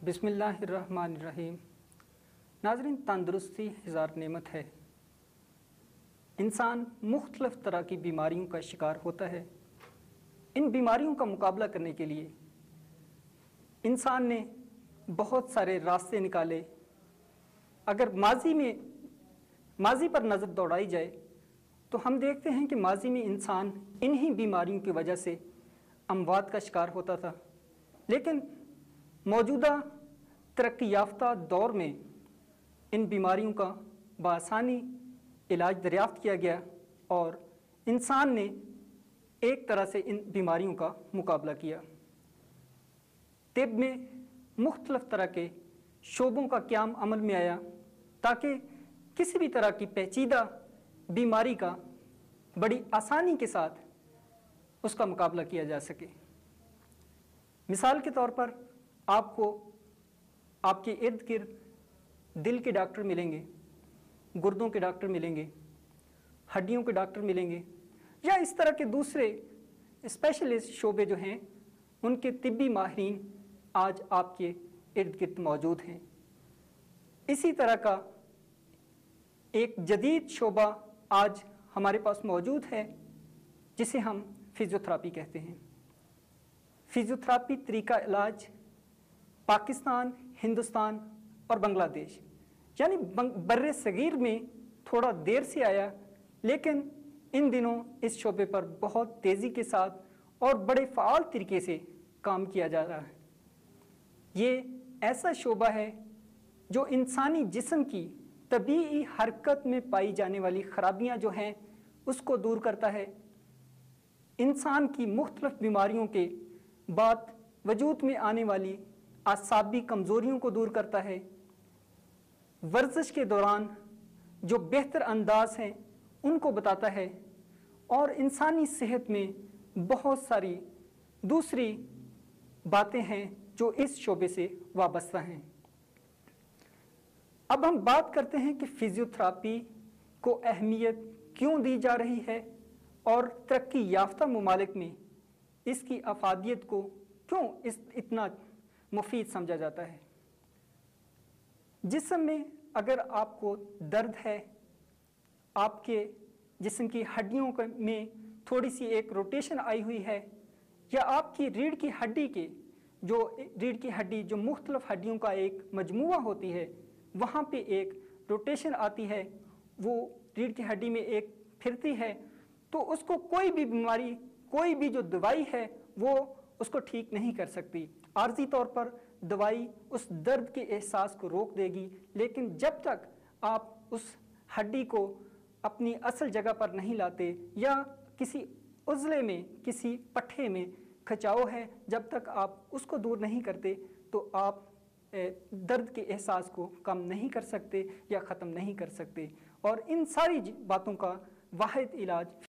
बिस्मिल्लाहिर्रहमानिर्रहीम। नाज़रीन, तंदुरुस्ती हज़ार नेमत है। इंसान मुख्तलिफ़ तरह की बीमारियों का शिकार होता है। इन बीमारियों का मुकाबला करने के लिए इंसान ने बहुत सारे रास्ते निकाले। अगर माजी पर नज़र दौड़ाई जाए तो हम देखते हैं कि माजी में इंसान इन्हीं बीमारियों की वजह से अमवात का शिकार होता था, लेकिन मौजूदा तरक्की याफ्ता दौर में इन बीमारियों का बआसानी इलाज दरियाफ्त किया गया और इंसान ने एक तरह से इन बीमारियों का मुकाबला किया। तिब में मुख्तलिफ़ तरह के शोबों का क़याम अमल में आया ताकि किसी भी तरह की पेचीदा बीमारी का बड़ी आसानी के साथ उसका मुकाबला किया जा सके। मिसाल के तौर पर आपको आपके इर्द गिर्द दिल के डॉक्टर मिलेंगे, गुर्दों के डॉक्टर मिलेंगे, हड्डियों के डॉक्टर मिलेंगे, या इस तरह के दूसरे स्पेशलिस्ट शोबे जो हैं उनके तिब्बी माहिरीन आज आपके इर्द गिर्द मौजूद हैं। इसी तरह का एक जदीद शोबा आज हमारे पास मौजूद है जिसे हम फिजियोथेरेपी कहते हैं। फिजियोथेरेपी तरीका इलाज पाकिस्तान, हिंदुस्तान और बांग्लादेश यानी बर्रे सगीर में थोड़ा देर से आया, लेकिन इन दिनों इस शोबे पर बहुत तेज़ी के साथ और बड़े फ़ाल तरीके से काम किया जा रहा है। ये ऐसा शोबा है जो इंसानी जिस्म की तबीई हरकत में पाई जाने वाली ख़राबियाँ जो हैं उसको दूर करता है। इंसान की मुख्तलिफ़ बीमारियों के बाद वजूद में आने वाली आसाबी कमज़ोरियों को दूर करता है। वर्जिश के दौरान जो बेहतर अंदाज हैं उनको बताता है और इंसानी सेहत में बहुत सारी दूसरी बातें हैं जो इस शोबे से वाबस्ता हैं। अब हम बात करते हैं कि फिजियोथेरेपी को अहमियत क्यों दी जा रही है और तरक्की याफ्ता ममालिक में इसकी अफादियत को क्यों इतना मुफीद समझा जाता है। जिस्म में अगर आपको दर्द है, आपके जिस्म की हड्डियों में थोड़ी सी एक रोटेशन आई हुई है, या आपकी रीढ़ की हड्डी जो मुख्तलिफ हड्डियों का एक मजमूआ होती है वहाँ पे एक रोटेशन आती है, वो रीढ़ की हड्डी में एक फिरती है, तो उसको कोई भी बीमारी, कोई भी जो दवाई है वो उसको ठीक नहीं कर सकती। आर्जी तौर पर दवाई उस दर्द के एहसास को रोक देगी, लेकिन जब तक आप उस हड्डी को अपनी असल जगह पर नहीं लाते या किसी उज़ले में, किसी पट्ठे में खिंचाव है, जब तक आप उसको दूर नहीं करते तो आप दर्द के एहसास को कम नहीं कर सकते या ख़त्म नहीं कर सकते। और इन सारी बातों का वाहिद इलाज